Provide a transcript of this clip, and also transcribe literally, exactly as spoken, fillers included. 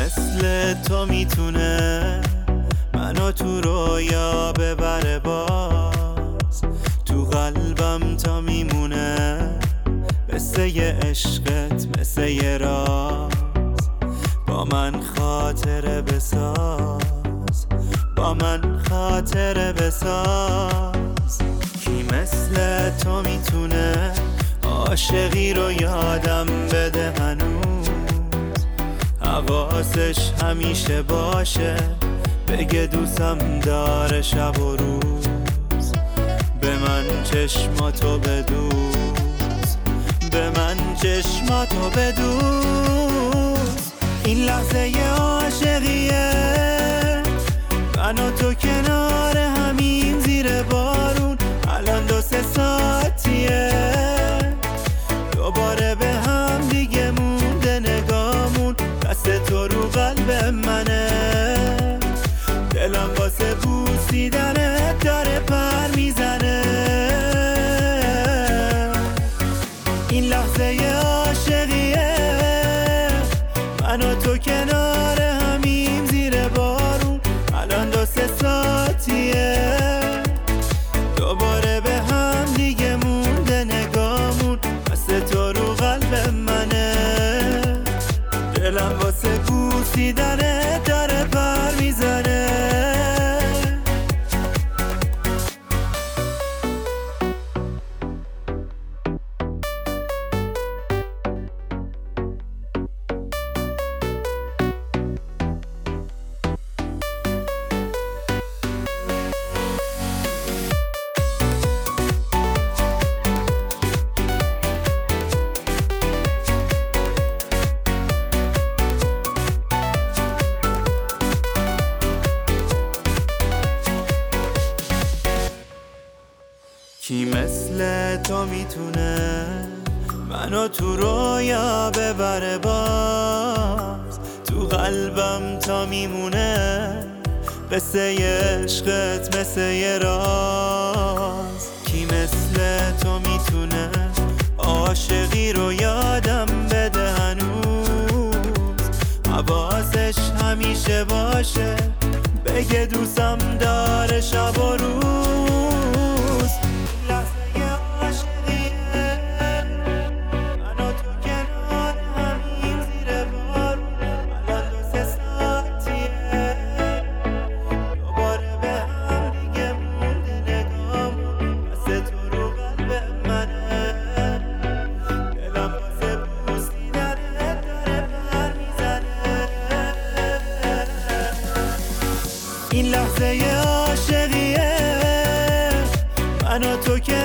مثل تو میتونه منو تو رویا ببره، باز تو قلبم تا میمونه، مثل یه عشقت مثل یه راز. با من خاطره بساز، با من خاطره بساز. کی مثل تو میتونه عاشقی رو یادم بده هنوز، حواسش همیشه باشه، بگه دوستم داره شب و روز. به من چشماتو بدوز، به من چشماتو بدوز. این لحظه ی عاشقیه، من و تو کنار همین زیر بارون. الان دو سه ساعتیه، دوباره به هم دیگه مونده نگامون. دست تو رو قلب منه، دلم واسه بوسیدنت داره پر میزنه. این لحظه ی عاشقیه، من و تو کنار همیم زیر بارون. الان دو سه ساعتیه، دوباره به هم دیگه مونده نگامون. دست تو رو قلب منه، دلم واسه بوسیدنت داره پر میزنه. کی مثل تو میتونه منو تو رویا ببره، باز تو قلبم تا میمونه، قصه ی عشقت مثل یه راز. کی مثل تو میتونه عاشقی رو یادم بده هنوز، حواسش همیشه باشه، بگه دوستم داره شب و روز. این لحظه ی عاشقیه، من و تو که